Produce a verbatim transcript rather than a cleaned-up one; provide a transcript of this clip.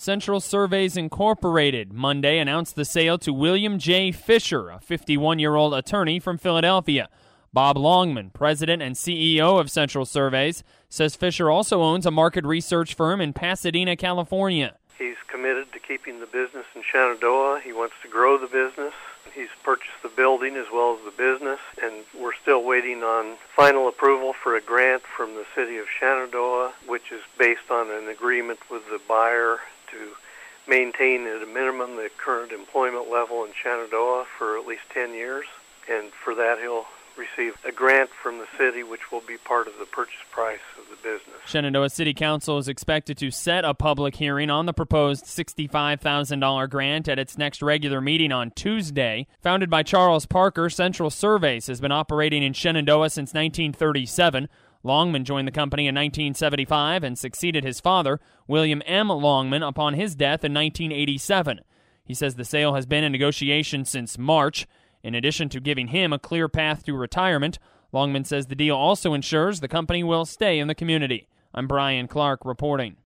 Central Surveys Incorporated Monday announced the sale to William J. Fisher, a fifty-one-year-old attorney from Philadelphia. Bob Longman, president and C E O of Central Surveys, says Fisher also owns a market research firm in Pasadena, California. He's committed to keeping the business in Shenandoah. He wants to grow the business. He's purchased the building as well as the business, and we're still waiting on final approval for a grant from the city of Shenandoah, which is based on an agreement with the buyer to maintain at a minimum the current employment level in Shenandoah for at least ten years. And for that, he'll receive a grant from the city, which will be part of the purchase price of the business. Shenandoah City Council is expected to set a public hearing on the proposed sixty-five thousand dollars grant at its next regular meeting on Tuesday. Founded by Charles Parker, Central Surveys has been operating in Shenandoah since nineteen thirty-seven. Longman joined the company in nineteen seventy-five and succeeded his father, William M. Longman, upon his death in nineteen eighty-seven. He says the sale has been in negotiation since March. In addition to giving him a clear path to retirement, Longman says the deal also ensures the company will stay in the community. I'm Brian Clark reporting.